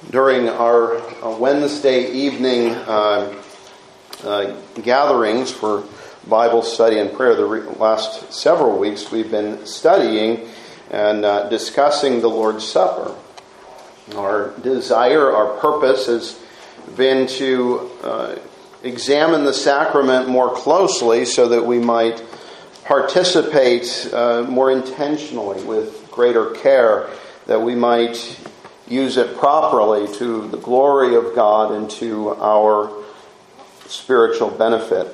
During our Wednesday evening gatherings for Bible study and prayer, the last several weeks we've been studying and discussing the Lord's Supper. Our desire, our purpose has been to examine the sacrament more closely so that we might participate more intentionally with greater care, that we might use it properly to the glory of God and to our spiritual benefit.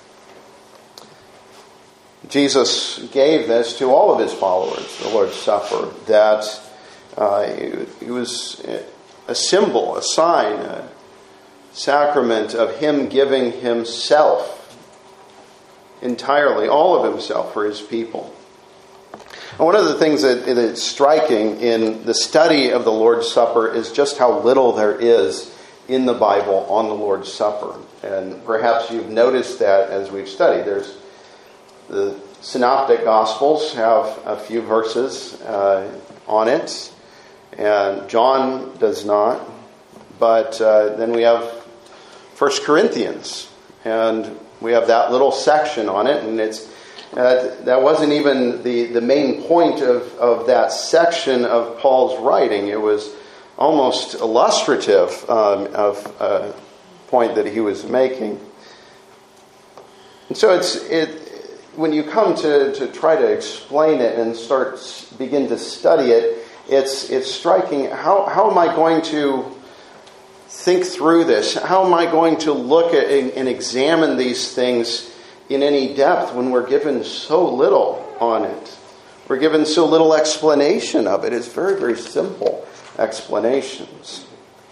Jesus gave this to all of his followers, the Lord's Supper, that it was a symbol, a sign, a sacrament of him giving himself entirely, all of himself for his people. And one of the things that is striking in the study of the Lord's Supper is just how little there is in the Bible on the Lord's Supper. And perhaps you've noticed that as we've studied. There's the Synoptic Gospels have a few verses on it, and John does not. But then we have 1 Corinthians, and we have that little section on it, and it's that wasn't even the main point of that section of Paul's writing. It was almost illustrative of a point that he was making. And so when you come to try to explain it and begin to study it, it's striking. How am I going to think through this? How am I going to look at and examine these things in any depth when we're given so little on it? We're given so little explanation of it. It's very, very simple explanations.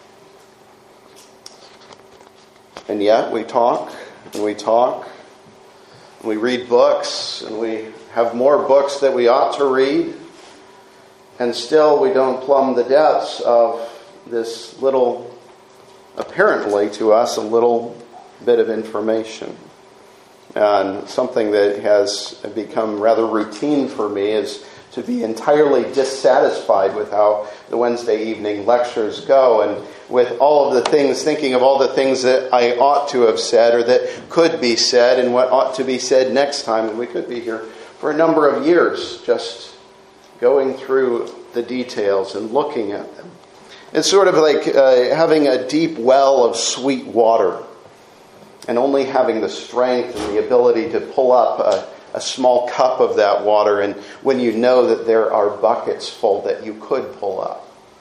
And yet we talk, and we talk, and we read books, and we have more books that we ought to read, and still we don't plumb the depths of this little, apparently to us, a little bit of information. And something that has become rather routine for me is to be entirely dissatisfied with how the Wednesday evening lectures go, and with all of the things, thinking of all the things that I ought to have said or that could be said and what ought to be said next time. And we could be here for a number of years just going through the details and looking at them. It's sort of like having a deep well of sweet water and only having the strength and the ability to pull up a small cup of that water, and when you know that there are buckets full that you could pull up.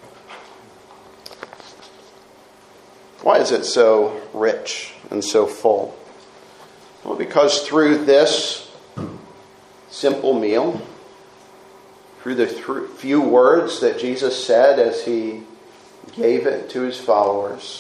Why is it so rich and so full? Well, because through this simple meal, through the few words that Jesus said as he gave it to his followers,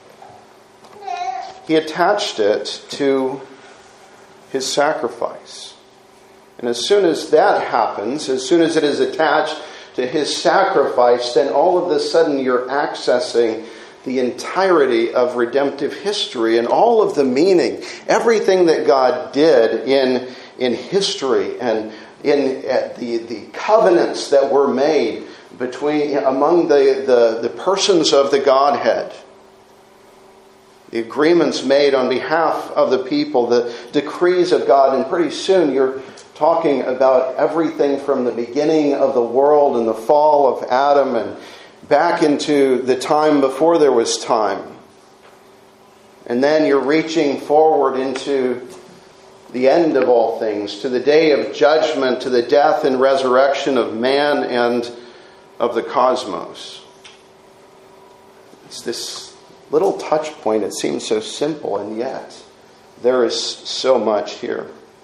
he attached it to his sacrifice. And as soon as that happens, as soon as it is attached to his sacrifice, then all of a sudden you're accessing the entirety of redemptive history and all of the meaning, everything that God did in history and in the covenants that were made among the persons of the Godhead. The agreements made on behalf of the people, the decrees of God, and pretty soon you're talking about everything from the beginning of the world and the fall of Adam and back into the time before there was time. And then you're reaching forward into the end of all things, to the day of judgment, to the death and resurrection of man and of the cosmos. It's this little touch point. It seems so simple, and yet there is so much here.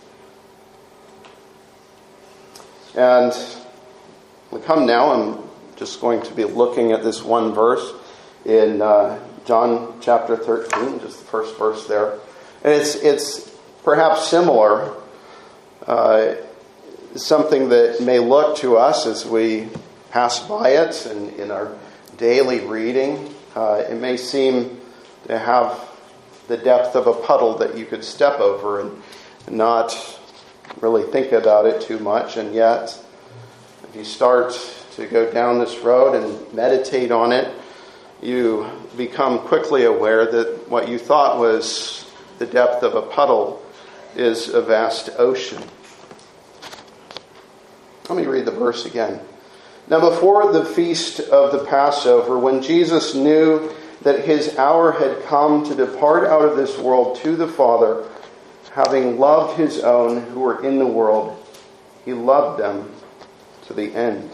And we come now, I'm just going to be looking at this one verse in John chapter 13, just the first verse there. And it's perhaps similar, something that may look to us as we pass by it and in our daily reading. It may seem to have the depth of a puddle that you could step over and not really think about it too much. And yet, if you start to go down this road and meditate on it, you become quickly aware that what you thought was the depth of a puddle is a vast ocean. Let me read the verse again. Now before the feast of the Passover, when Jesus knew that his hour had come to depart out of this world to the Father, having loved his own who were in the world, he loved them to the end.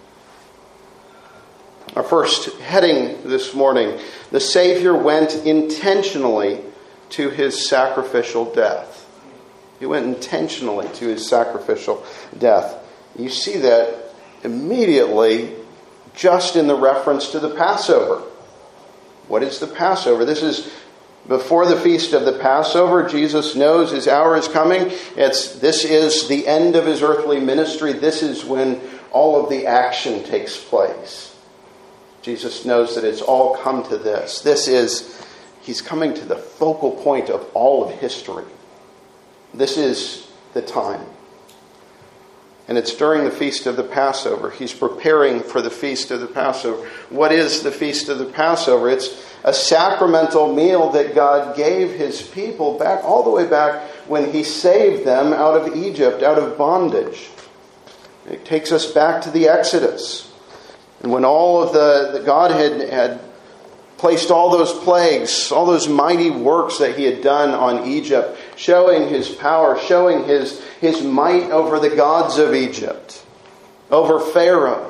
Our first heading this morning, the Savior went intentionally to his sacrificial death. He went intentionally to his sacrificial death. You see that immediately just in the reference to the Passover. What is the Passover? This is before the feast of the Passover. Jesus knows his hour is coming. This is the end of his earthly ministry. This is when all of the action takes place. Jesus knows that it's all come to this. He's coming to the focal point of all of history. This is the time. And it's during the feast of the Passover. He's preparing for the feast of the Passover. What is the feast of the Passover? It's a sacramental meal that God gave his people back, all the way back when he saved them out of Egypt, out of bondage. It takes us back to the Exodus. And when all of the God had placed all those plagues, all those mighty works that he had done on Egypt, showing his power, showing his might over the gods of Egypt, over Pharaoh.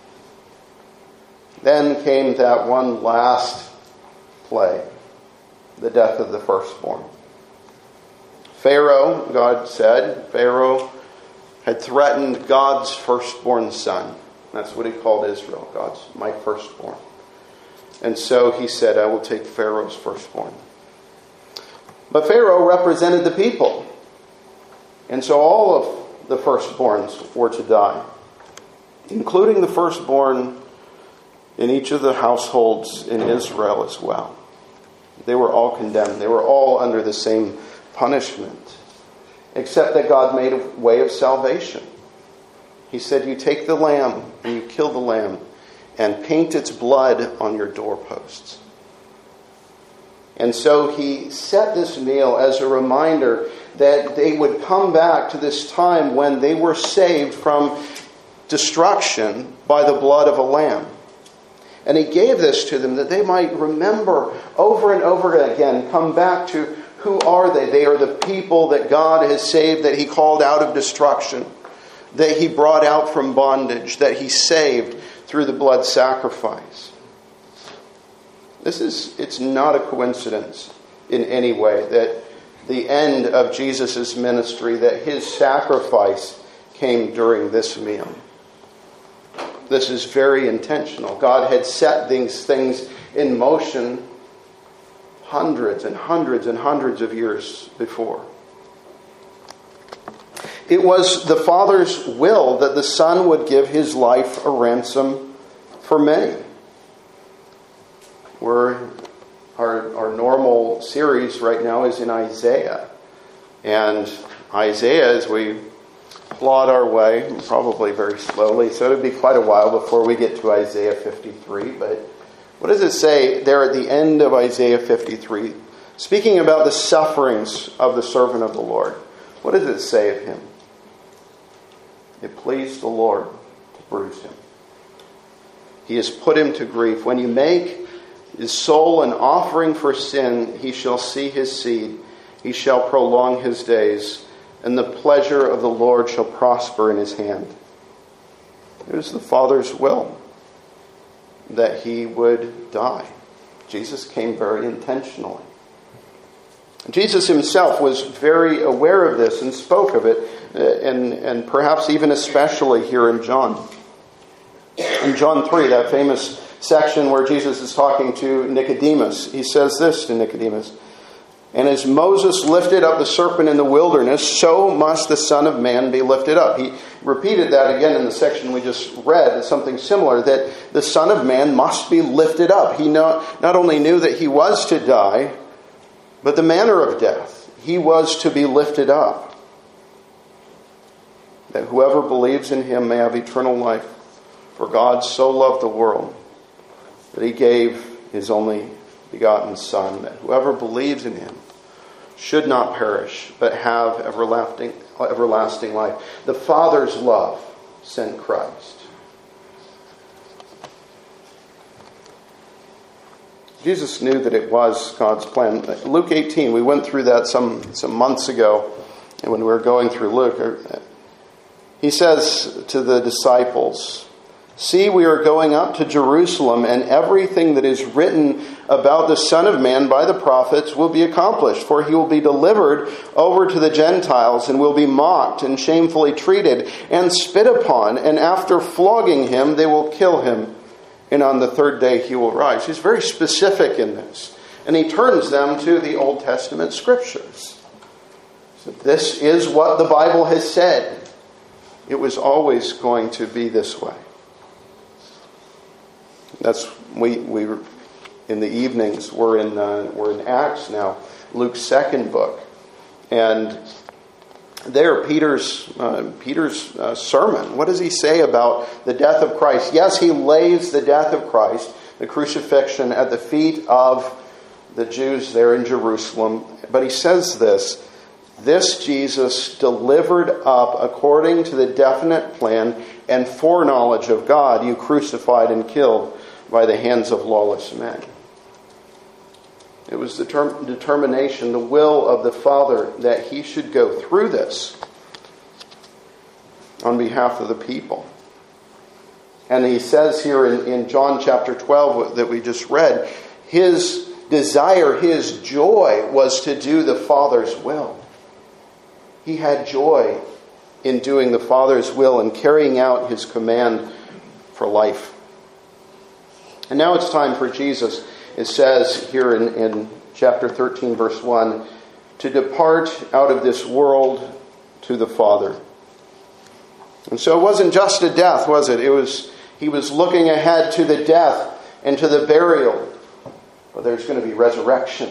Then came that one last plague, the death of the firstborn. Pharaoh, God said, Pharaoh had threatened God's firstborn son. That's what he called Israel, my firstborn. And so he said, I will take Pharaoh's firstborn. But Pharaoh represented the people. And so all of the firstborns were to die, including the firstborn in each of the households in Israel as well. They were all condemned. They were all under the same punishment, except that God made a way of salvation. He said, you take the lamb and you kill the lamb and paint its blood on your doorposts. And so he set this meal as a reminder that they would come back to this time when they were saved from destruction by the blood of a lamb. And he gave this to them that they might remember over and over again, come back to who are they? They are the people that God has saved, that he called out of destruction, that he brought out from bondage, that he saved through the blood sacrifice. It's not a coincidence in any way that the end of Jesus' ministry, that his sacrifice came during this meal. This is very intentional. God had set these things in motion hundreds and hundreds and hundreds of years before. It was the Father's will that the Son would give his life a ransom for many. Our normal series right now is in Isaiah. And Isaiah, as we plod our way, probably very slowly, so it'll be quite a while before we get to Isaiah 53. But what does it say there at the end of Isaiah 53? Speaking about the sufferings of the servant of the Lord. What does it say of him? It pleased the Lord to bruise him. He has put him to grief. When you make his soul an offering for sin, he shall see his seed. He shall prolong his days, and the pleasure of the Lord shall prosper in his hand. It was the Father's will that he would die. Jesus came very intentionally. Jesus himself was very aware of this and spoke of it, and perhaps even especially here in John. In John 3, that famous section where Jesus is talking to Nicodemus, he says this to Nicodemus, and as Moses lifted up the serpent in the wilderness, so must the Son of Man be lifted up. He repeated that again in the section we just read, something similar, that the Son of Man must be lifted up. He not only knew that he was to die, but the manner of death. He was to be lifted up, that whoever believes in him may have eternal life. For God so loved the world that he gave his only begotten Son, that whoever believes in him should not perish, but have everlasting life. The Father's love sent Christ. Jesus knew that it was God's plan. Luke 18, we went through that some months ago when we were going through Luke. He says to the disciples, "See, we are going up to Jerusalem, and everything that is written about the Son of Man by the prophets will be accomplished. For he will be delivered over to the Gentiles, and will be mocked and shamefully treated and spit upon. And after flogging him, they will kill him. And on the third day he will rise." He's very specific in this. And he turns them to the Old Testament scriptures. So this is what the Bible has said. It was always going to be this way. That's we in the evenings we're in Acts now, Luke's second book, and there Peter's sermon. What does he say about the death of Christ? Yes, he lays the death of Christ, the crucifixion, at the feet of the Jews there in Jerusalem. But he says this Jesus delivered up according to the definite plan and foreknowledge of God, you crucified and killed by the hands of lawless men. It was the determination, the will of the Father that he should go through this on behalf of the people. And he says here in John chapter 12 that we just read, his desire, his joy was to do the Father's will. He had joy in doing the Father's will and carrying out his command for life. And now it's time for Jesus, it says here in chapter 13, verse 1, to depart out of this world to the Father. And so it wasn't just a death, was it? He was looking ahead to the death and to the burial. But there's going to be resurrection.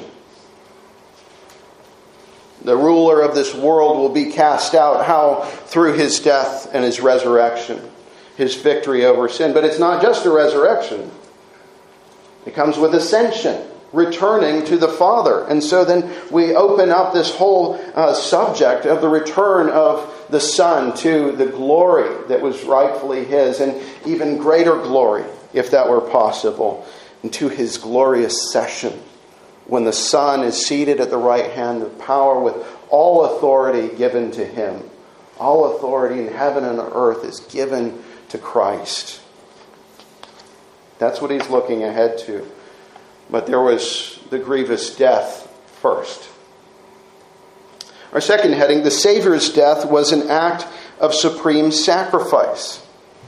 The ruler of this world will be cast out. How? Through his death and his resurrection. His victory over sin. But it's not just a resurrection. It comes with ascension, returning to the Father. And so then we open up this whole subject of the return of the Son to the glory that was rightfully his, and even greater glory, if that were possible, and to his glorious session, when the Son is seated at the right hand of power with all authority given to him. All authority in heaven and on earth is given to Christ. That's what he's looking ahead to. But there was the grievous death first. Our second heading, the Savior's death was an act of supreme sacrifice.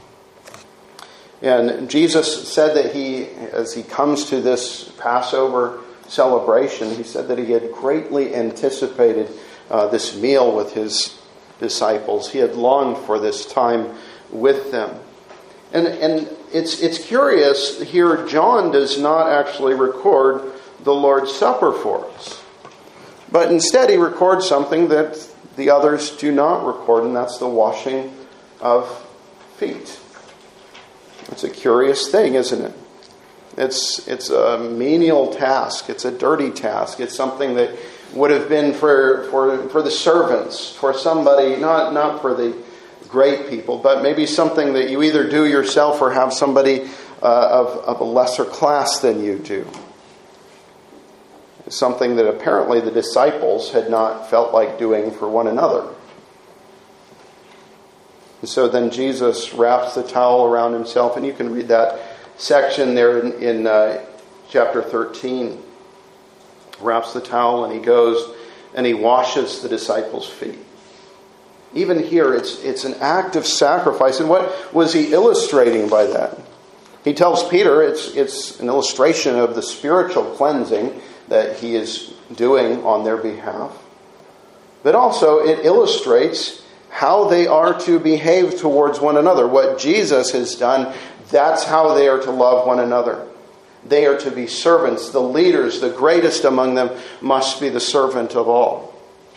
And Jesus said that as he comes to this Passover celebration, he said that he had greatly anticipated this meal with his disciples. He had longed for this time with them. And it's curious here, John does not actually record the Lord's Supper for us. But instead he records something that the others do not record, and that's the washing of feet. It's a curious thing, isn't it? It's a menial task. It's a dirty task. It's something that would have been for the servants, for somebody, not for the great people, but maybe something that you either do yourself or have somebody of a lesser class than you do. Something that apparently the disciples had not felt like doing for one another. And so then Jesus wraps the towel around himself, and you can read that section there in chapter 13. Wraps the towel and he goes and he washes the disciples' feet. Even here, it's an act of sacrifice. And what was he illustrating by that? He tells Peter it's an illustration of the spiritual cleansing that he is doing on their behalf. But also it illustrates how they are to behave towards one another. What Jesus has done, that's how they are to love one another. They are to be servants. The leaders, the greatest among them, must be the servant of all.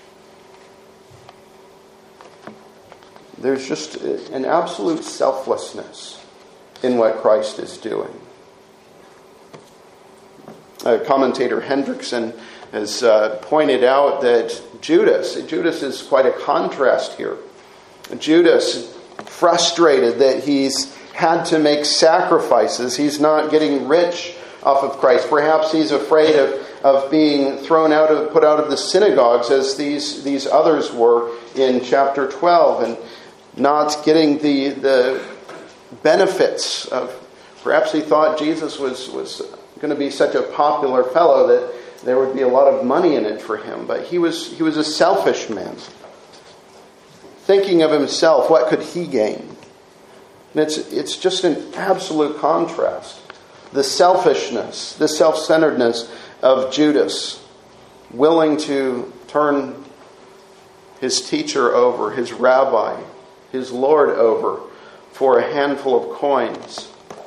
There's just an absolute selflessness in what Christ is doing. Commentator Hendrickson has pointed out that Judas is quite a contrast here. Judas, frustrated that he's had to make sacrifices. He's not getting rich off of Christ. Perhaps he's afraid of being put out of the synagogues as these others were in chapter 12, and not getting the benefits of. Perhaps he thought Jesus was going to be such a popular fellow that there would be a lot of money in it for him. But he was a selfish man, thinking of himself. What could he gain? And it's just an absolute contrast. The selfishness, the self-centeredness of Judas, willing to turn his teacher over, his rabbi, his Lord over, for a handful of coins.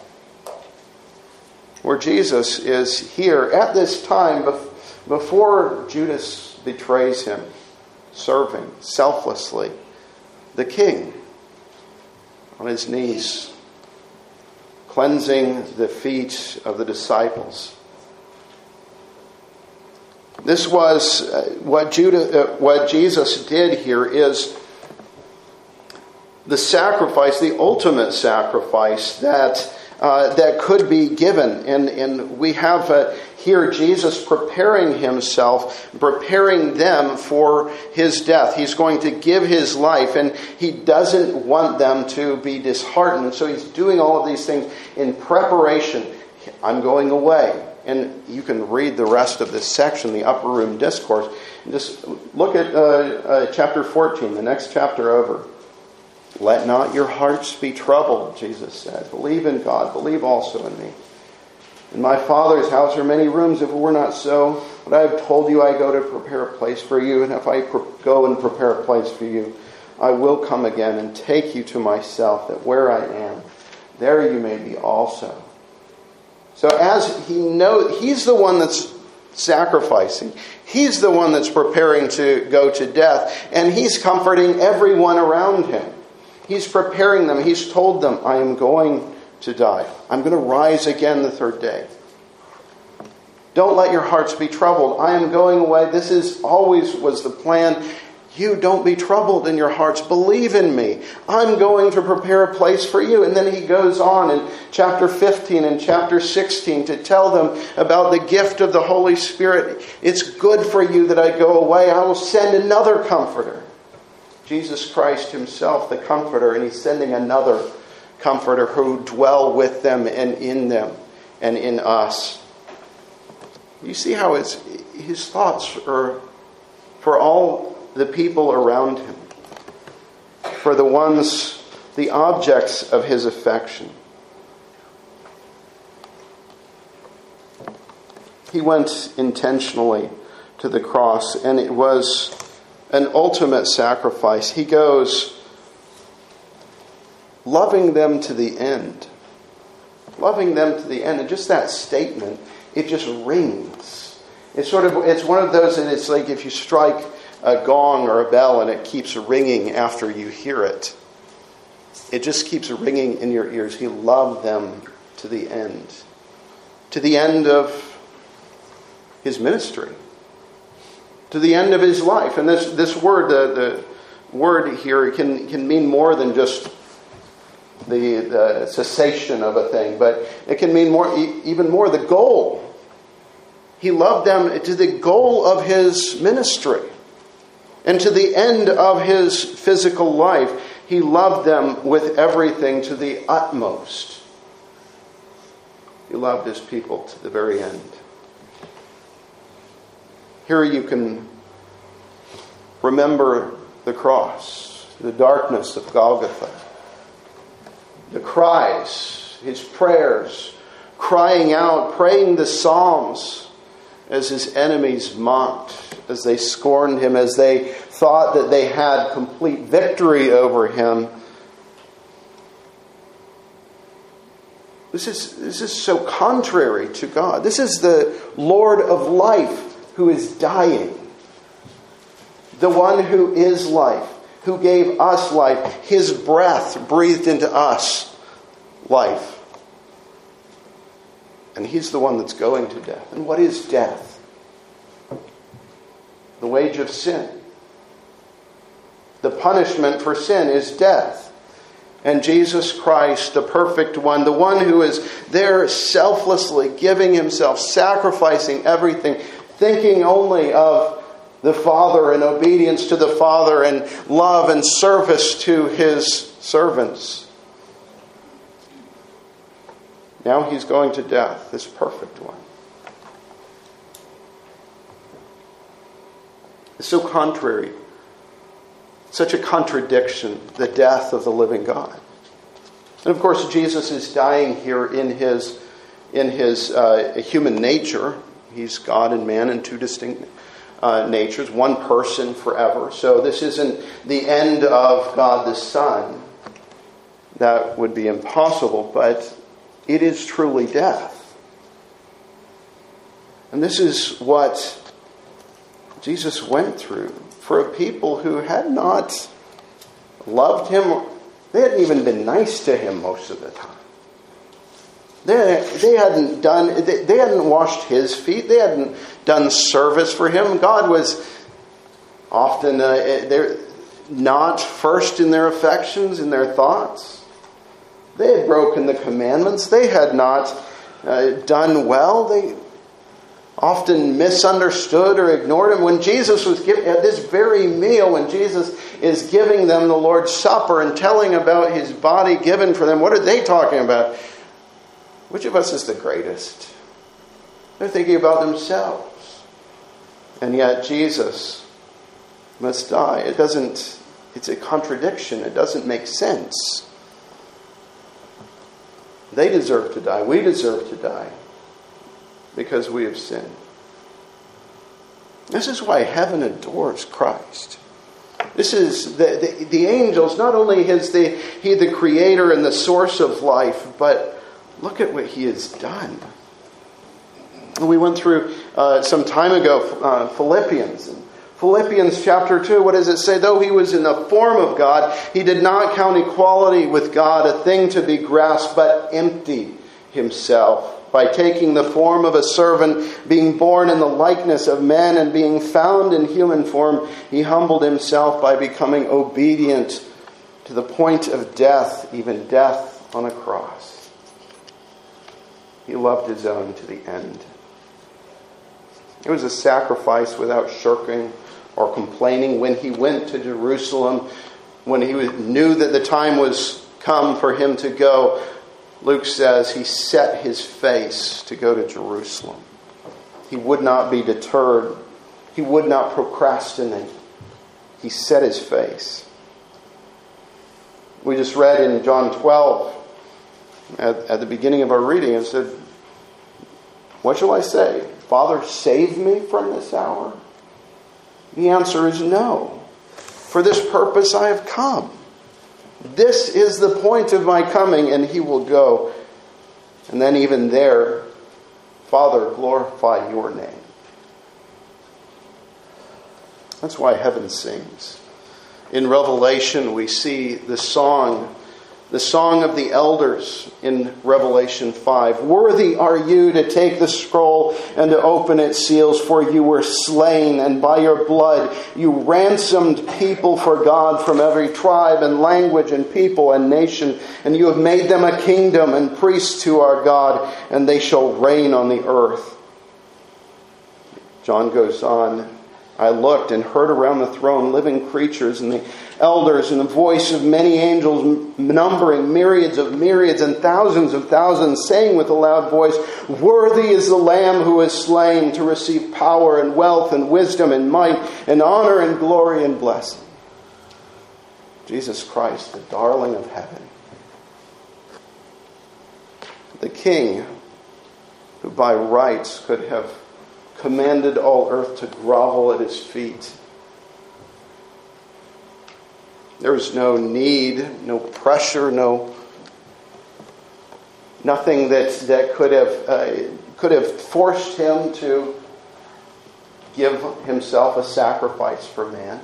Where Jesus is here at this time, before Judas betrays him, serving selflessly the King on his knees, cleansing the feet of the disciples. This was what Jesus did here is the sacrifice, the ultimate sacrifice that could be given. And we have here Jesus preparing himself, preparing them for his death. He's going to give his life, and he doesn't want them to be disheartened. So he's doing all of these things in preparation. I'm going away. And you can read the rest of this section, the Upper Room Discourse. And just look at chapter 14, the next chapter over. Let not your hearts be troubled, Jesus said. Believe in God. Believe also in me. In my Father's house are many rooms. If it were not so, but I have told you I go to prepare a place for you. And if I go and prepare a place for you, I will come again and take you to myself, that where I am, there you may be also. So as he knows, he's the one that's sacrificing. He's the one that's preparing to go to death. And he's comforting everyone around him. He's preparing them. He's told them, I am going to die. I'm going to rise again the third day. Don't let your hearts be troubled. I am going away. This is always was the plan. You don't be troubled in your hearts. Believe in me. I'm going to prepare a place for you. And then he goes on in chapter 15 and chapter 16 to tell them about the gift of the Holy Spirit. It's good for you that I go away. I will send another comforter. Jesus Christ himself, the comforter, and he's sending another comforter who dwell with them and in us. You see how his thoughts are for all the people around him, for the objects of his affection. He went intentionally to the cross, and it was an ultimate sacrifice. He goes loving them to the end. Loving them to the end. And just that statement, it just rings. It's one of those, and it's like if you strike a gong or a bell and it keeps ringing after you hear it. It just keeps ringing in your ears. He loved them to the end. To the end of his ministry. To the end of his life. And this word, the word here can mean more than just the cessation of a thing, but it can mean even more the goal. He loved them to the goal of his ministry. And to the end of his physical life, he loved them with everything to the utmost. He loved his people to the very end. Here you can remember the cross, the darkness of Golgotha, the cries, his prayers, crying out, praying the Psalms as his enemies mocked, as they scorned him, as they thought that they had complete victory over him. This is so contrary to God. This is the Lord of life who is dying. The one who is life, who gave us life. His breath breathed into us life. And he's the one that's going to death. And what is death? The wage of sin. The punishment for sin is death. And Jesus Christ, the perfect one, the one who is there selflessly giving himself, sacrificing everything, thinking only of the Father and obedience to the Father and love and service to his servants. Now he's going to death, this perfect one. It's so contrary. Such a contradiction, the death of the living God. And of course, Jesus is dying here in his human nature. He's God and man in two distinct natures, one person forever. So this isn't the end of God the Son. That would be impossible, but it is truly death. And this is what Jesus went through for a people who had not loved him. They hadn't even been nice to him most of the time. They hadn't washed his feet. They hadn't done service for him. God was often not first in their affections, in their thoughts. They had broken the commandments. They had not done well. They often misunderstood or ignored him. When Jesus was at this very meal, when Jesus is giving them the Lord's Supper and telling about his body given for them, what are they talking about? Which of us is the greatest? They're thinking about themselves. And yet Jesus must die. It's a contradiction. It doesn't make sense. They deserve to die. We deserve to die. Because we have sinned. This is why heaven adores Christ. This is the angels. Not only is he the creator and the source of life, but look at what he has done. We went through some time ago Philippians. Philippians chapter 2, what does it say? Though he was in the form of God, he did not count equality with God a thing to be grasped, but emptied himself by taking the form of a servant, being born in the likeness of men, and being found in human form, he humbled himself by becoming obedient to the point of death, even death on a cross. He loved his own to the end. It was a sacrifice without shirking or complaining. When he went to Jerusalem, when he knew that the time was come for him to go, Luke says he set his face to go to Jerusalem. He would not be deterred. He would not procrastinate. He set his face. We just read in John 12, at the beginning of our reading, it said, what shall I say? Father, save me from this hour? The answer is no. For this purpose I have come. This is the point of my coming, and he will go. And then even there, Father, glorify your name. That's why heaven sings. In Revelation, we see the song of the elders in Revelation 5. Worthy are you to take the scroll and to open its seals, for you were slain, and by your blood you ransomed people for God from every tribe and language and people and nation, and you have made them a kingdom and priests to our God, and they shall reign on the earth. John goes on, I looked and heard around the throne living creatures and the elders and the voice of many angels numbering myriads and thousands of thousands, saying with a loud voice, worthy is the Lamb who is slain to receive power and wealth and wisdom and might and honor and glory and blessing. Jesus Christ, the darling of heaven. The King who by rights could have commanded all earth to grovel at his feet. There was no need, no pressure, nothing that could have forced him to give himself a sacrifice for man.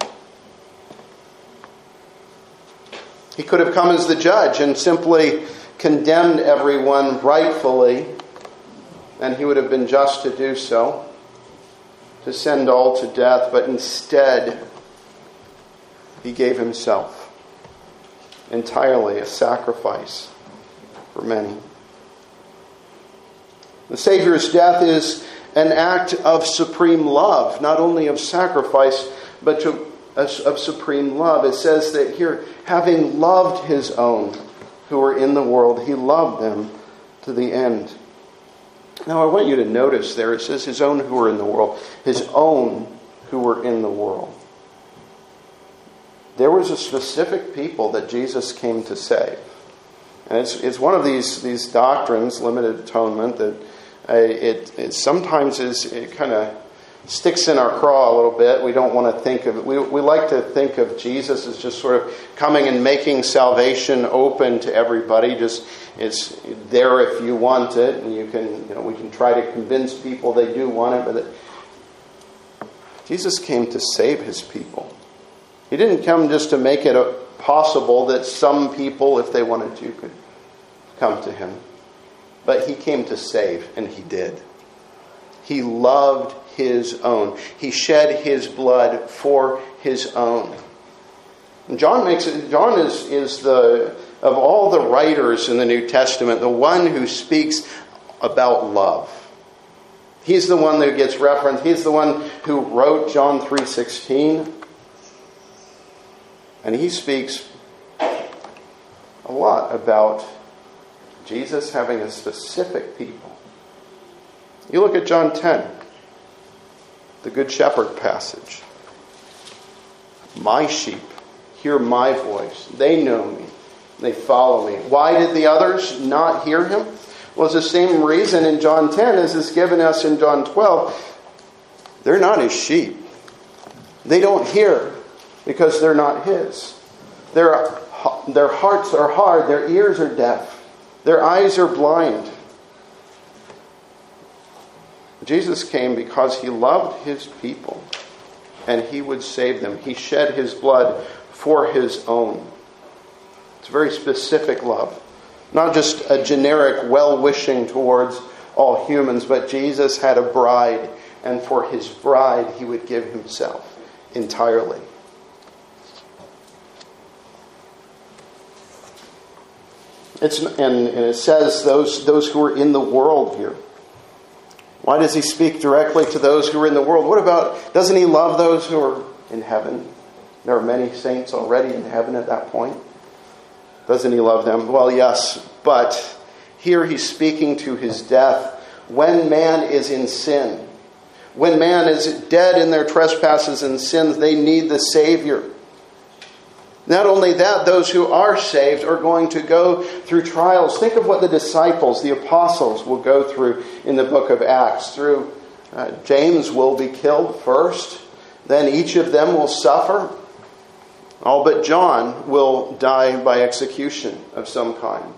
He could have come as the judge and simply condemned everyone rightfully and he would have been just to do so, to send all to death, but instead he gave himself entirely, a sacrifice for many. The Savior's death is an act of supreme love, not only of sacrifice, but of supreme love. It says that here, having loved his own who were in the world, he loved them to the end. Now I want you to notice there, it says his own who were in the world. His own who were in the world. There was a specific people that Jesus came to save. And it's one of these doctrines, limited atonement, that it sometimes it kind of sticks in our craw a little bit. We don't want to think of it. We like to think of Jesus as just sort of coming and making salvation open to everybody. Just it's there if you want it, and we can try to convince people they do want it. But Jesus came to save his people. He didn't come just to make it possible that some people, if they wanted to, could come to him. But he came to save, and he did. He loved his own. He shed his blood for his own. And John is the, of all the writers in the New Testament, the one who speaks about love. He's the one that gets referenced. He's the one who wrote John 3:16. And he speaks a lot about Jesus having a specific people. You look at John 10, the Good Shepherd passage. My sheep hear my voice. They know me. They follow me. Why did the others not hear him? Well, it's the same reason in John 10 as is given us in John 12. They're not his sheep. They don't hear because they're not his. Their hearts are hard. Their ears are deaf. Their eyes are blind. Jesus came because he loved his people and he would save them. He shed his blood for his own. It's a very specific love. Not just a generic well-wishing towards all humans, but Jesus had a bride, and for his bride he would give himself entirely. And it says those who are in the world here. Why does he speak directly to those who are in the world? What about, doesn't he love those who are in heaven? There are many saints already in heaven at that point. Doesn't he love them? Well, yes, but here he's speaking to his death. When man is in sin, when man is dead in their trespasses and sins, they need the Savior. Not only that, those who are saved are going to go through trials. Think of what the disciples, the apostles, will go through in the book of Acts. James will be killed first. Then each of them will suffer. All but John will die by execution of some kind.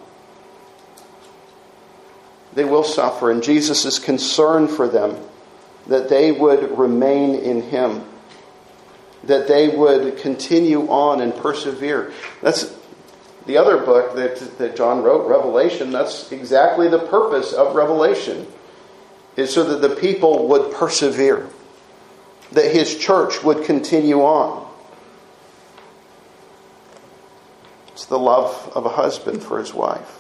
They will suffer, and Jesus is concerned for them that they would remain in him, that they would continue on and persevere. That's the other book that John wrote, Revelation. That's exactly the purpose of Revelation, is so that the people would persevere, that his church would continue on. It's the love of a husband for his wife.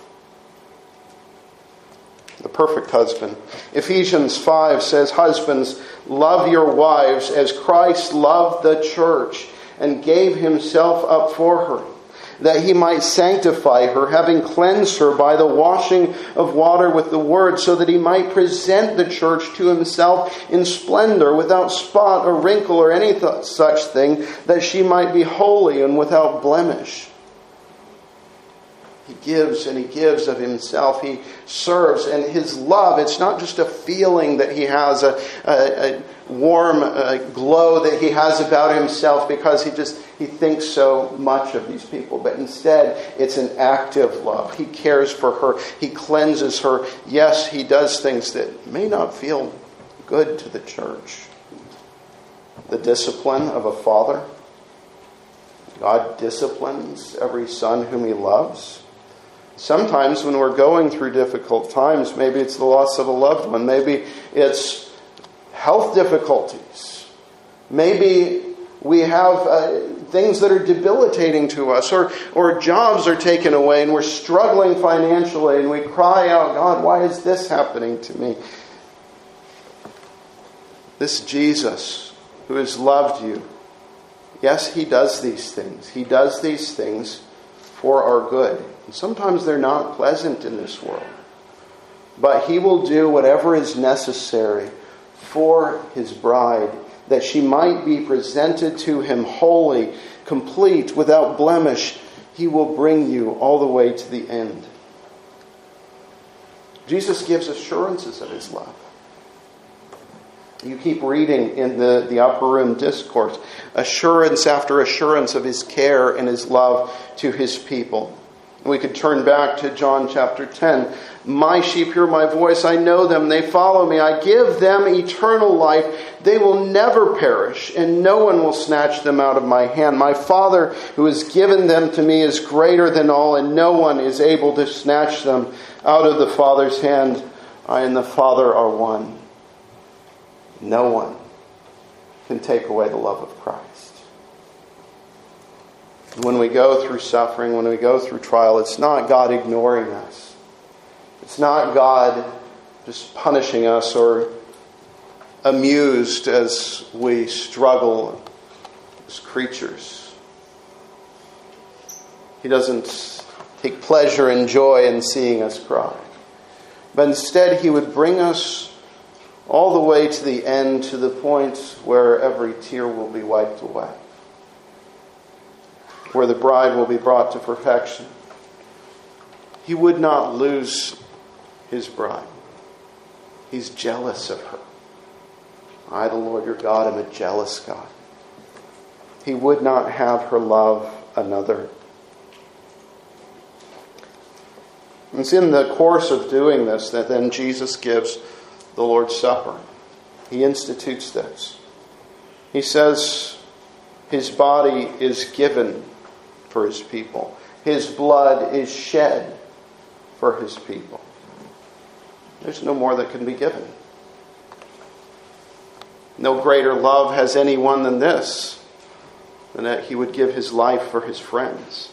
The perfect husband. Ephesians 5 says, husbands, love your wives as Christ loved the church and gave himself up for her, that he might sanctify her, having cleansed her by the washing of water with the word, so that he might present the church to himself in splendor, without spot or wrinkle or any such thing, that she might be holy and without blemish. He gives and he gives of himself. He serves, and his love, it's not just a feeling that he has, a warm glow that he has about himself because he thinks so much of these people. But instead, it's an active love. He cares for her. He cleanses her. Yes, he does things that may not feel good to the church. The discipline of a father. God disciplines every son whom he loves. Sometimes when we're going through difficult times, maybe it's the loss of a loved one, maybe it's health difficulties, maybe we have things that are debilitating to us, or jobs are taken away and we're struggling financially and we cry out, God, why is this happening to me? This Jesus who has loved you, yes, He does these things. He does these things for our good. And sometimes they're not pleasant in this world. But He will do whatever is necessary for His bride, that she might be presented to Him holy, complete, without blemish. He will bring you all the way to the end. Jesus gives assurances of His love. You keep reading in the Upper Room Discourse, assurance after assurance of His care and His love to His people. We could turn back to John chapter 10. My sheep hear my voice. I know them. They follow me. I give them eternal life. They will never perish, and no one will snatch them out of my hand. My Father who has given them to me is greater than all, and no one is able to snatch them out of the Father's hand. I and the Father are one. No one can take away the love of Christ. When we go through suffering, when we go through trial, it's not God ignoring us. It's not God just punishing us or amused as we struggle as creatures. He doesn't take pleasure and joy in seeing us cry. But instead, He would bring us all the way to the end, to the point where every tear will be wiped away, where the bride will be brought to perfection. He would not lose His bride. He's jealous of her. I, the Lord your God, am a jealous God. He would not have her love another. It's in the course of doing this that then Jesus gives the Lord's Supper. He institutes this. He says His body is given for His people. His blood is shed for His people. There's no more that can be given. No greater love has anyone than this, than that He would give His life for His friends.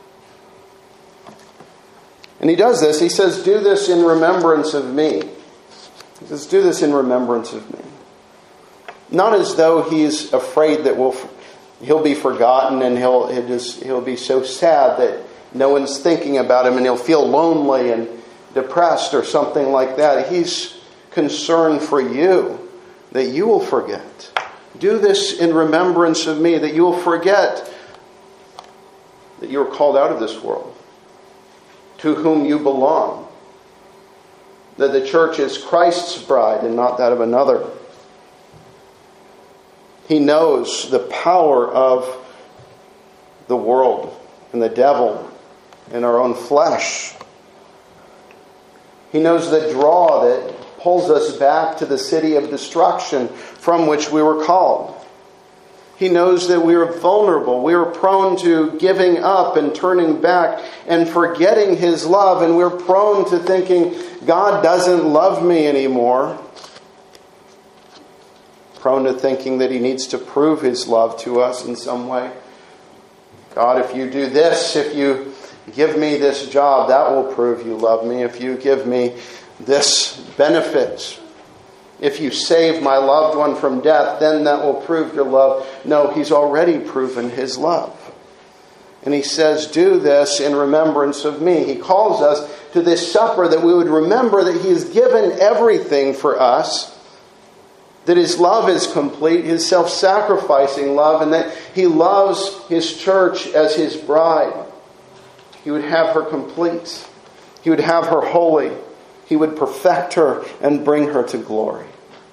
And He does this. He says, do this in remembrance of me. He says, do this in remembrance of me. Not as though He's afraid that He'll be forgotten and he'll be so sad that no one's thinking about Him and He'll feel lonely and depressed or something like that. He's concerned for you, that you will forget. Do this in remembrance of me, that you will forget that you were called out of this world, to whom you belong. That the church is Christ's bride and not that of another. He knows the power of the world and the devil and our own flesh. He knows the draw that pulls us back to the city of destruction from which we were called. He knows that we are vulnerable. We are prone to giving up and turning back and forgetting His love. And we're prone to thinking, God doesn't love me anymore. Prone to thinking that He needs to prove His love to us in some way. God, if you do this, if you give me this job, that will prove you love me. If you give me this benefit, if you save my loved one from death, then that will prove your love. No, He's already proven His love. And He says, do this in remembrance of me. He calls us to this supper that we would remember that He has given everything for us, that His love is complete, His self-sacrificing love, and that He loves His church as His bride. He would have her complete. He would have her holy. He would perfect her and bring her to glory.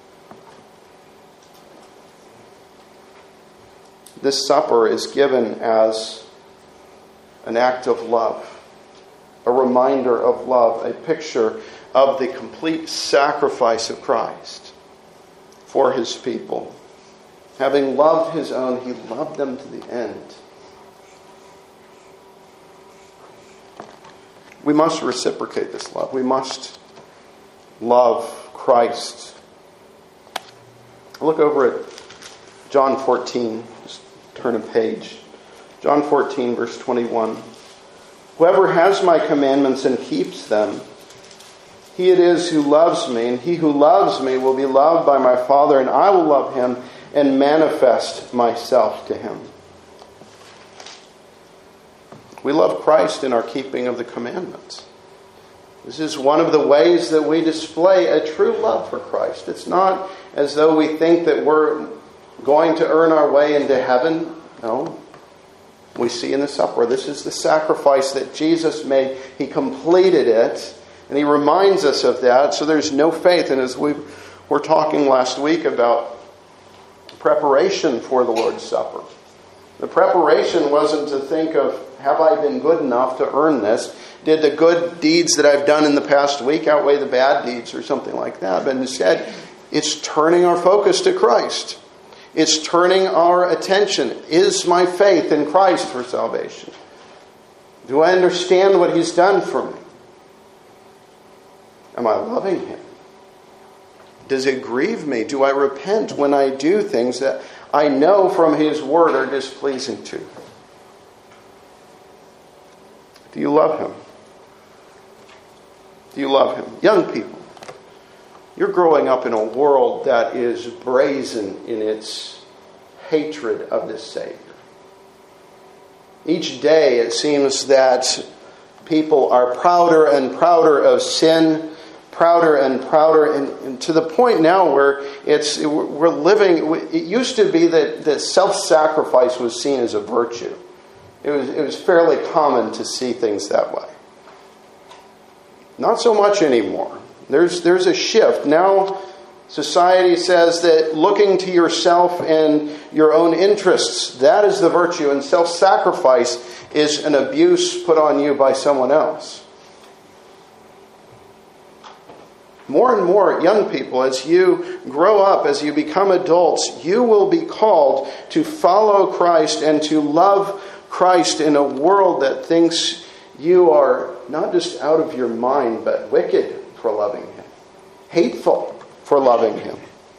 This supper is given as an act of love, a reminder of love, a picture of the complete sacrifice of Christ for His people. Having loved His own, He loved them to the end. We must reciprocate this love. We must love Christ. Look over at John 14. Just turn a page. John 14, verse 21. Whoever has my commandments and keeps them, he it is who loves me, and he who loves me will be loved by my Father, and I will love him and manifest myself to him. We love Christ in our keeping of the commandments. This is one of the ways that we display a true love for Christ. It's not as though we think that we're going to earn our way into heaven. No. We see in the supper, this is the sacrifice that Jesus made. He completed it, and he reminds us of that. So there's no faith. And as we were talking last week about preparation for the Lord's Supper, the preparation wasn't to think of, have I been good enough to earn this? Did the good deeds that I've done in the past week outweigh the bad deeds or something like that? But instead, it's turning our focus to Christ. It's turning our attention. Is my faith in Christ for salvation? Do I understand what he's done for me? Am I loving him? Does it grieve me? Do I repent when I do things that I know from his word are displeasing to him? Do you love him? Do you love him? Young people, you're growing up in a world that is brazen in its hatred of this Savior. Each day it seems that people are prouder and prouder of sin, prouder and prouder, and to the point now where we're living. It used to be that self-sacrifice was seen as a virtue. It was fairly common to see things that way. Not so much anymore. There's a shift. Now society says that looking to yourself and your own interests, that is the virtue, and self-sacrifice is an abuse put on you by someone else. More and more young people, as you grow up, as you become adults, you will be called to follow Christ and to love Christ in a world that thinks you are not just out of your mind, but wicked for loving him, hateful for loving him.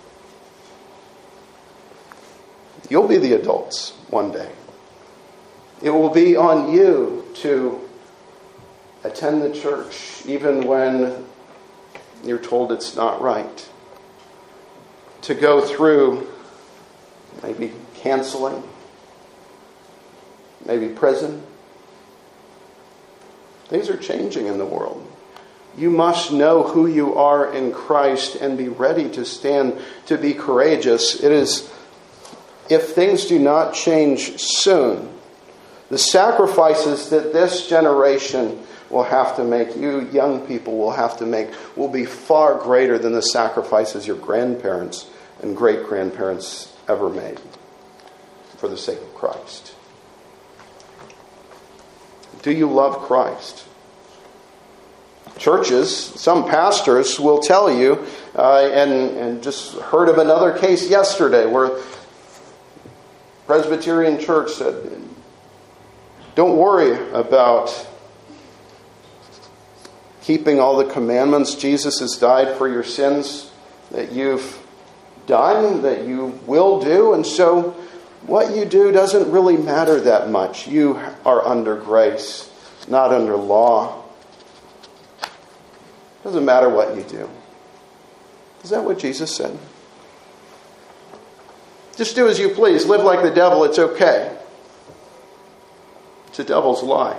You'll be the adults one day. It will be on you to attend the church even when you're told it's not right. To go through maybe canceling, maybe prison. Things are changing in the world. You must know who you are in Christ and be ready to stand, to be courageous. It is, if things do not change soon, the sacrifices that this generation will have to make, you young people will have to make, will be far greater than the sacrifices your grandparents and great-grandparents ever made for the sake of Christ. Do you love Christ? Churches, some pastors will tell you, and just heard of another case yesterday where Presbyterian Church said, don't worry about keeping all the commandments. Jesus has died for your sins that you've done, that you will do, and so what you do doesn't really matter that much. You are under grace, not under law. Doesn't matter what you do. Is that what Jesus said? Just do as you please. Live like the devil. It's okay. It's a devil's lie.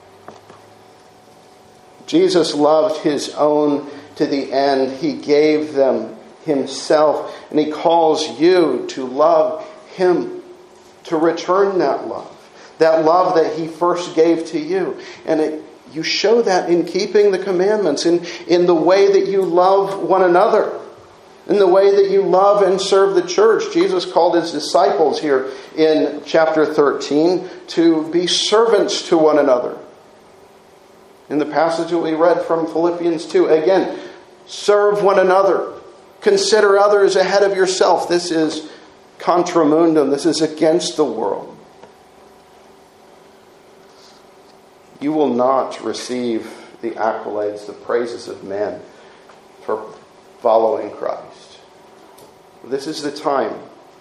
Jesus loved his own to the end. He gave them himself. And he calls you to love him, to return that love that he first gave to you. And you show that in keeping the commandments, in the way that you love one another, in the way that you love and serve the church. Jesus called his disciples here in chapter 13 to be servants to one another. In the passage that we read from Philippians 2, again, serve one another. Consider others ahead of yourself. This is contra mundum. This is against the world. You will not receive the accolades, the praises of men for following Christ. This is the time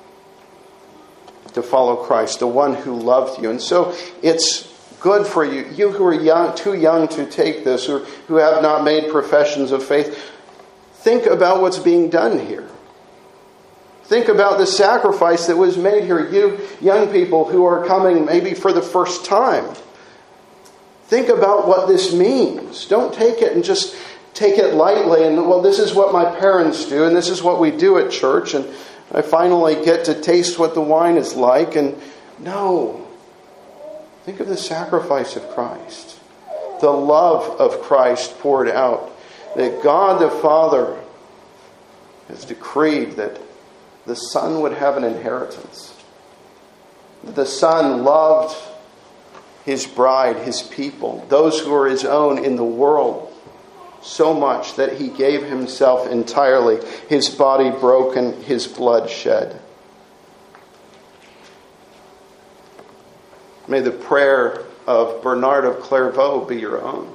to follow Christ, the one who loved you. And so it's good for you, you who are young, too young to take this, or who have not made professions of faith. Think about what's being done here. Think about the sacrifice that was made here. You young people who are coming maybe for the first time. Think about what this means. Don't take it and just take it lightly and, well, this is what my parents do and this is what we do at church and I finally get to taste what the wine is like. And no. Think of the sacrifice of Christ. The love of Christ poured out. That God the Father has decreed that the Son would have an inheritance. That the Son loved His bride, His people, those who are His own in the world, so much that He gave Himself entirely, His body broken, His blood shed. May the prayer of Bernard of Clairvaux be your own.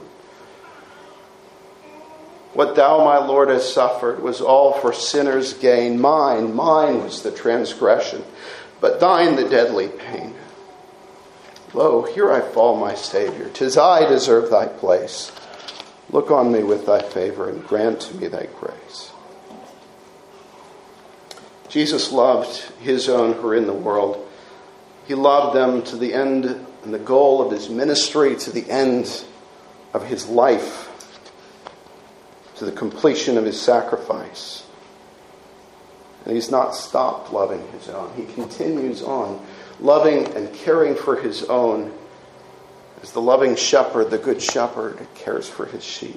What thou, my Lord, hast suffered was all for sinners' gain. Mine was the transgression, but thine the deadly pain. Lo, here I fall, my Savior. 'Tis I deserve thy place. Look on me with thy favor and grant to me thy grace. Jesus loved His own who are in the world. He loved them to the end and the goal of His ministry, to the end of His life, to the completion of His sacrifice. And He's not stopped loving His own. He continues on loving and caring for His own as the loving shepherd, the good shepherd, cares for his sheep.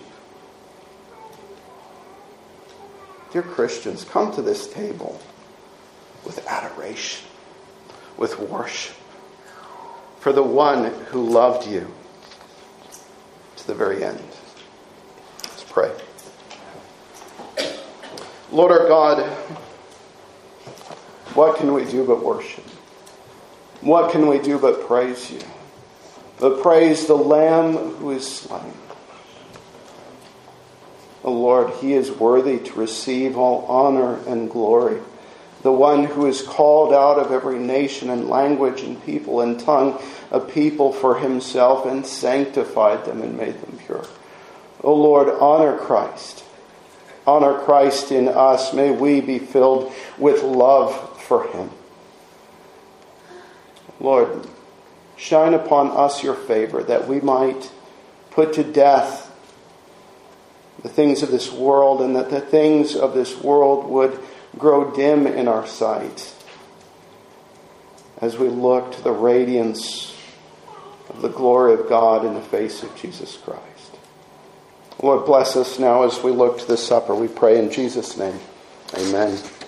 Dear Christians, come to this table with adoration, with worship, for the one who loved you to the very end. Let's pray. Lord our God, what can we do but worship? What can we do but praise you? But praise the Lamb who is slain. O Lord, He is worthy to receive all honor and glory. The one who is called out of every nation and language and people and tongue, a people for Himself, and sanctified them and made them pure. O Lord, honor Christ. Honor Christ in us. May we be filled with love for Him. Lord, shine upon us your favor, that we might put to death the things of this world, and that the things of this world would grow dim in our sight as we look to the radiance of the glory of God in the face of Jesus Christ. Lord, bless us now as we look to the supper. We pray in Jesus' name. Amen.